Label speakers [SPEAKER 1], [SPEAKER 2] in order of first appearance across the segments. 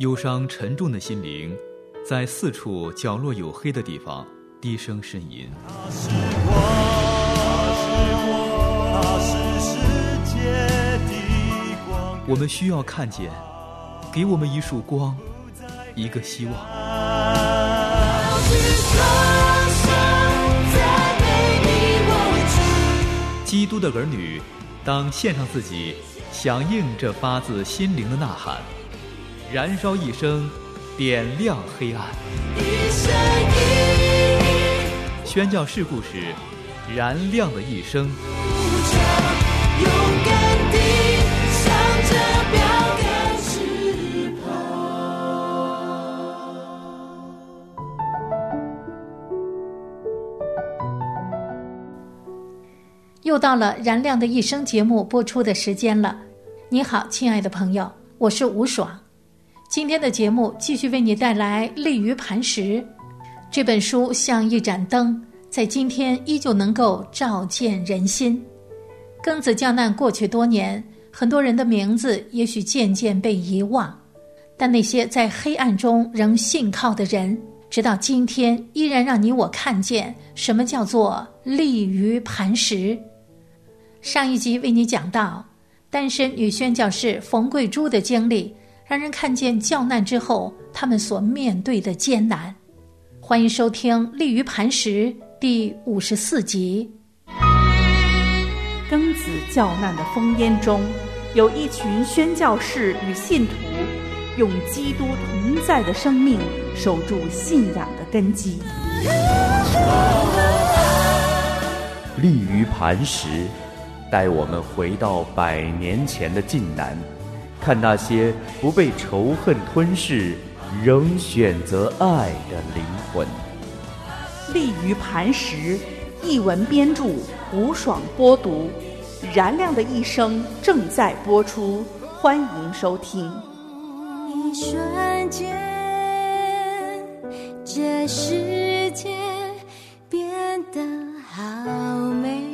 [SPEAKER 1] 忧伤沉重的心灵在四处角落有黑的地方低声呻吟。
[SPEAKER 2] 他是我，他是世界的光。
[SPEAKER 1] 我们需要看见，给我们一束光，一个希望。基督的儿女当献上自己，响应这发自心灵的呐喊，燃烧一生，点亮黑暗。宣教士故事，燃亮的一生。
[SPEAKER 3] 勇敢地向着标杆直跑。又到了燃亮的一生节目播出的时间了。你好，亲爱的朋友，我是吴爽。今天的节目继续为你带来《立于磐石》这本书，像一盏灯，在今天依旧能够照见人心。庚子教难过去多年，很多人的名字也许渐渐被遗忘，但那些在黑暗中仍信靠的人，直到今天依然让你我看见什么叫做立于磐石。上一集为你讲到单身女宣教士冯桂珠的经历，让人看见教难之后他们所面对的艰难。欢迎收听《立于磐石》第54集。
[SPEAKER 4] 庚子教难的烽烟中，有一群宣教士与信徒用基督同在的生命守住信仰的根基。
[SPEAKER 5] 立于磐石，带我们回到100年前的晋南，看那些不被仇恨吞噬，仍选择爱的灵魂。
[SPEAKER 4] 立于磐石，译文编著吴爽播读，燃亮的一生正在播出，欢迎收听。
[SPEAKER 3] 一瞬间，这世界变得好美。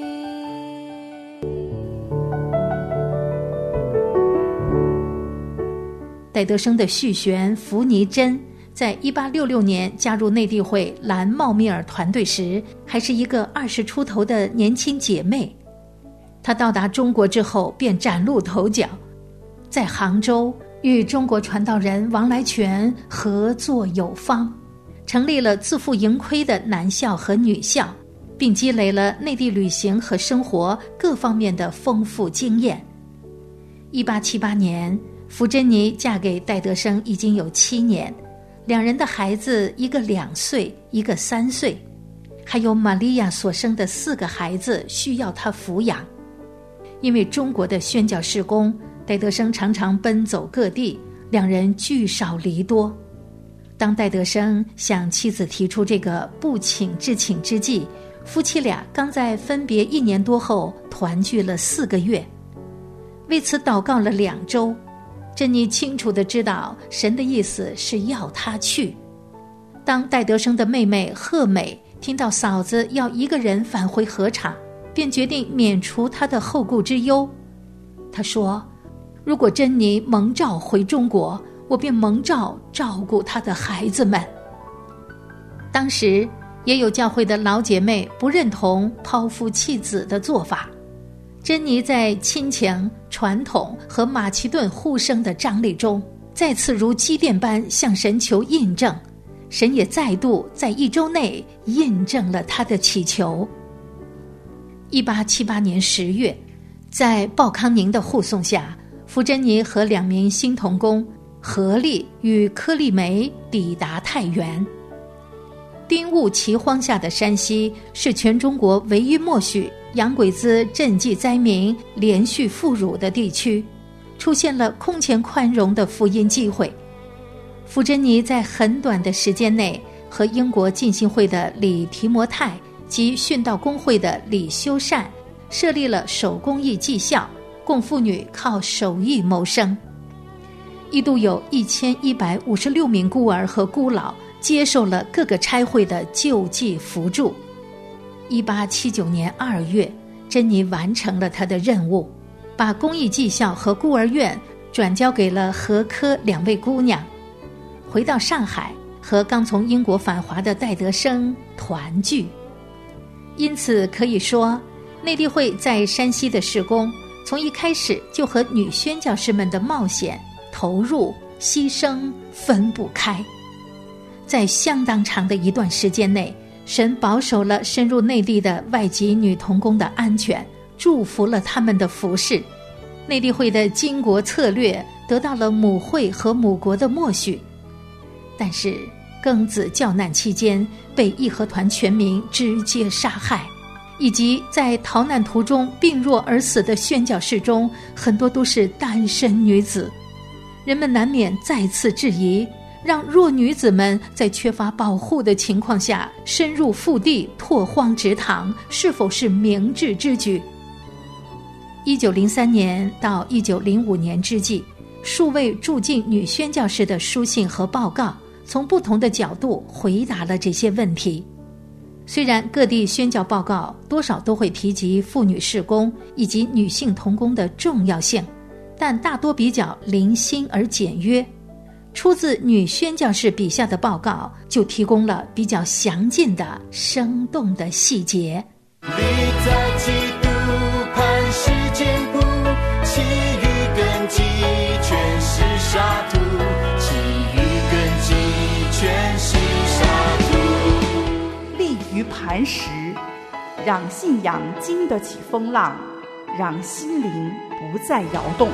[SPEAKER 3] 戴德生的续弦福尼珍在1866年加入内地会蓝茂密尔团队时，还是一个20出头的年轻姐妹。她到达中国之后便崭露头角，在杭州与中国传道人王来全合作有方，成立了自负盈亏的男校和女校，并积累了内地旅行和生活各方面的丰富经验。1878年，福珍妮嫁给戴德生已经有7年，两人的孩子一个2岁，一个3岁，还有玛利亚所生的4个孩子需要她抚养。因为中国的宣教事工，戴德生常常奔走各地，两人聚少离多。当戴德生向妻子提出这个不请自请之际，夫妻俩刚在分别1年多后团聚了4个月，为此祷告了2周。珍妮清楚地知道神的意思是要他去。当戴德生的妹妹贺美听到嫂子要一个人返回禾场，便决定免除她的后顾之忧。她说，如果珍妮蒙召回中国，我便蒙召照顾她的孩子们。当时也有教会的老姐妹不认同抛夫弃子的做法。珍妮在亲情、传统和马其顿呼声的张力中，再次如积电般向神求印证，神也再度在1周内印证了他的祈求。1878年10月，在鲍康宁的护送下，福珍妮和2名新同工合力与柯利梅抵达太原。丁戊奇荒下的山西是全中国唯一默许洋鬼子赈济灾民连续富庶的地区，出现了空前宽容的福音机会。福珍妮在很短的时间内和英国浸信会的李提摩太及殉道公会的李修善设立了手工艺技校，供妇女靠手艺谋生。一度有1156名孤儿和孤老接受了各个差会的救济扶助。1879年2月，珍妮完成了她的任务，把公益技校和孤儿院转交给了何科2位姑娘，回到上海和刚从英国返华的戴德生团聚。因此可以说，内地会在山西的事工从一开始就和女宣教士们的冒险、投入、牺牲分不开。在相当长的一段时间内，神保守了深入内地的外籍女同工的安全，祝福了他们的服事。内地会的经国策略得到了母会和母国的默许。但是庚子教难期间被义和团全民直接杀害，以及在逃难途中病弱而死的宣教士中，很多都是单身女子。人们难免再次质疑，让弱女子们在缺乏保护的情况下深入腹地拓荒植堂，是否是明智之举？1903年到1905年之际，数位驻境女宣教士的书信和报告从不同的角度回答了这些问题。虽然各地宣教报告多少都会提及妇女事工以及女性同工的重要性，但大多比较零星而简约。出自女宣教士笔下的报告就提供了比较详尽的生动的细节。
[SPEAKER 2] 立在基督磐石坚固，其余根基全是沙土，其余根基全是沙土。
[SPEAKER 4] 立于磐石，让信仰经得起风浪，让心灵不再摇动。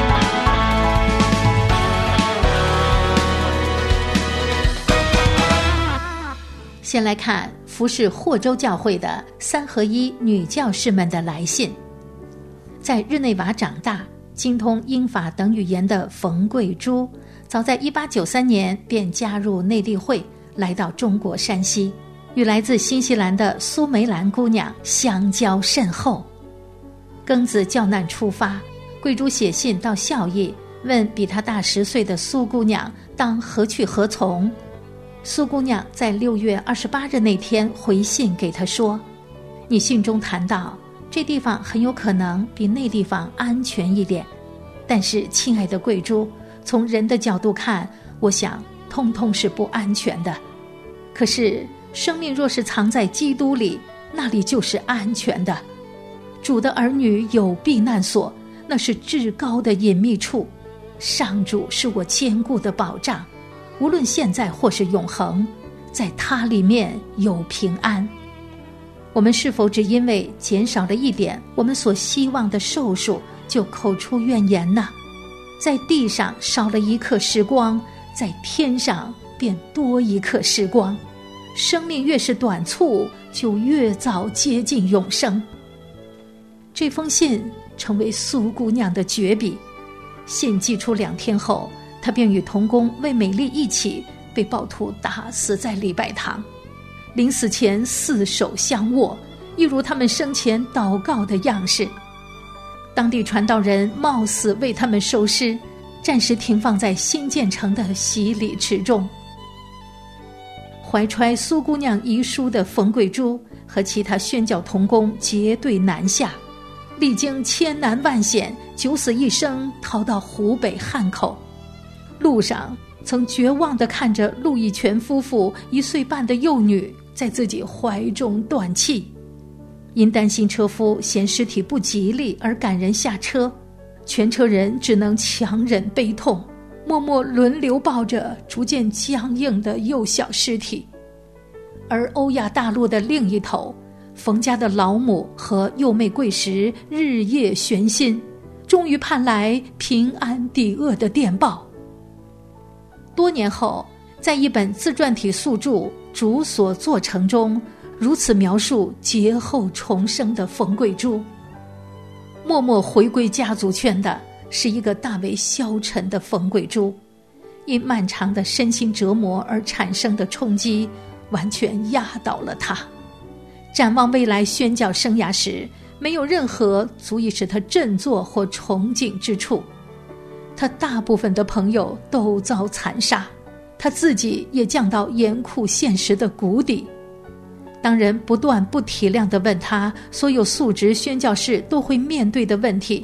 [SPEAKER 3] 先来看服侍霍州教会的3合1女教士们的来信。在日内瓦长大，精通英法等语言的冯桂珠，早在1893年便加入内地会，来到中国山西，与来自新西兰的苏梅兰姑娘相交甚厚。庚子教难出发，桂珠写信到校驿，问比她大10岁的苏姑娘当何去何从。苏姑娘在6月28日那天回信给她说，你信中谈到这地方很有可能比那地方安全一点，但是亲爱的桂珠，从人的角度看，我想通通是不安全的。可是生命若是藏在基督里，那里就是安全的。主的儿女有避难所，那是至高的隐秘处，上主是我坚固的保障，无论现在或是永恒，在他里面有平安。我们是否只因为减少了一点我们所希望的寿数，就口出怨言呢？在地上少了一刻时光，在天上便多一刻时光。生命越是短促，就越早接近永生。这封信成为苏姑娘的绝笔。信寄出2天后，她便与同工魏美丽一起被暴徒打死在礼拜堂，临死前4手相握，一如他们生前祷告的样式。当地传道人冒死为他们收尸，暂时停放在新建成的洗礼池中。怀揣苏姑娘遗书的冯桂珠和其他宣教同工结队南下，历经千难万险，九死一生，逃到湖北汉口。路上曾绝望地看着陆义全夫妇1岁半的幼女在自己怀中断气，因担心车夫嫌尸体不吉利而赶人下车，全车人只能强忍悲痛，默默轮流抱着逐渐僵硬的幼小尸体。而欧亚大陆的另一头，冯家的老母和幼妹桂石日夜悬心，终于盼来平安抵厄的电报。多年后，在一本自传体宿著《主所作成》中，如此描述劫后重生的冯桂珠：默默回归家族圈的是一个大为消沉的冯桂珠，因漫长的身心折磨而产生的冲击完全压倒了他。展望未来宣教生涯时，没有任何足以使他振作或憧憬之处。他大部分的朋友都遭残杀，他自己也降到严酷现实的谷底。当人不断不体谅地问他所有素质宣教士都会面对的问题，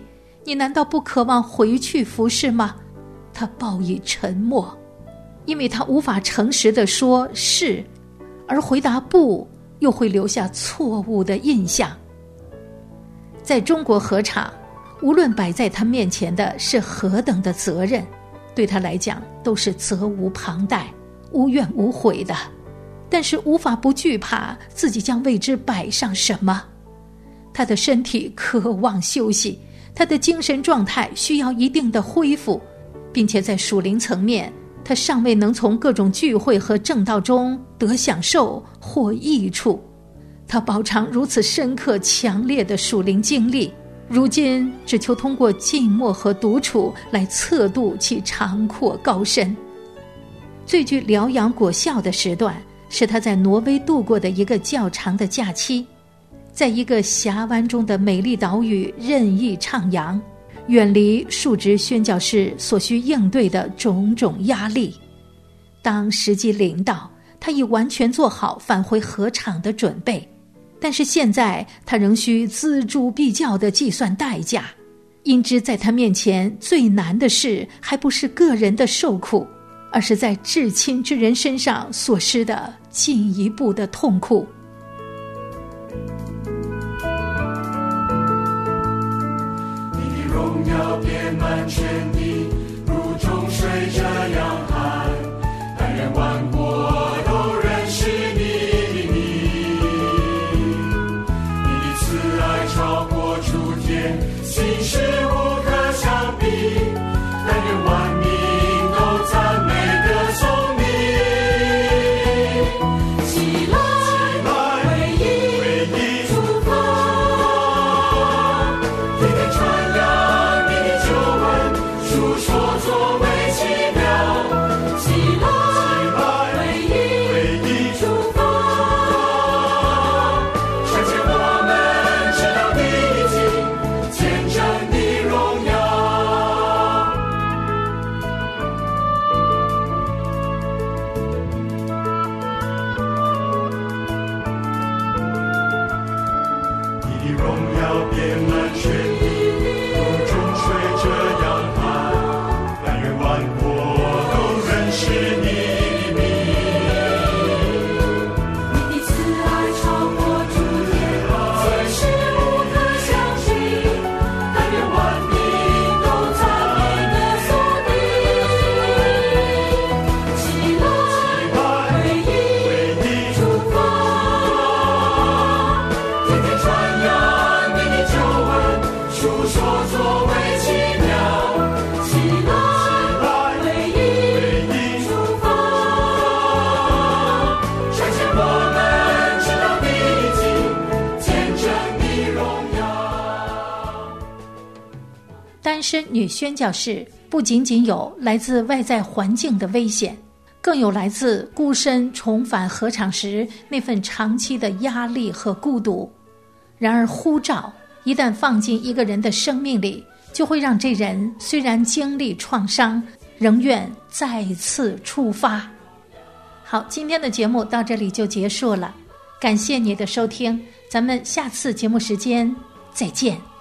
[SPEAKER 3] 你难道不渴望回去服侍吗？他报以沉默，因为他无法诚实地说是，而回答不又会留下错误的印象。在中国禾场，无论摆在他面前的是何等的责任，对他来讲都是责无旁贷、无怨无悔的，但是无法不惧怕自己将为之摆上什么。他的身体渴望休息，他的精神状态需要一定的恢复，并且在属灵层面，他尚未能从各种聚会和正道中得享受或益处。他饱尝如此深刻强烈的属灵经历，如今只求通过静默和独处来测度其长阔高深。最具疗养果效的时段是他在挪威度过的一个较长的假期，在一个峡湾中的美丽岛屿任意徜徉，远离述职宣教士所需应对的种种压力。当时机临到，他已完全做好返回禾场的准备，但是现在他仍需锱铢必较地计算代价，因之在他面前最难的事还不是个人的受苦，而是在至亲之人身上所施的进一步的痛苦。
[SPEAKER 2] 你的荣耀遍满全地，如众水这样喊，但愿万国都认识你的名。你的慈爱超过诸天，心事无可相比，但愿万民都赞美歌颂你。起来，为义出发，天天传扬你的救恩，述说作为奇妙。起来，为义出发，传讲我们直到地极，见证你荣耀。你的荣耀遍满全地，如众水这样喊，但愿万国都认识你的名。你的慈爱超过诸天，心事无可相比，但愿万民都赞美歌颂你。起来，为义出发，天天传扬你的救恩，述说作为奇妙。起来，为义出发，传讲我们直到地极，见证你荣耀。
[SPEAKER 3] 单身女宣教士不仅仅有来自外在环境的危险，更有来自孤身重返禾场时那份长期的压力和孤独。然而呼召一旦放进一个人的生命里，就会让这人虽然经历创伤，仍愿再次出发。好，今天的节目到这里就结束了，感谢你的收听，咱们下次节目时间再见。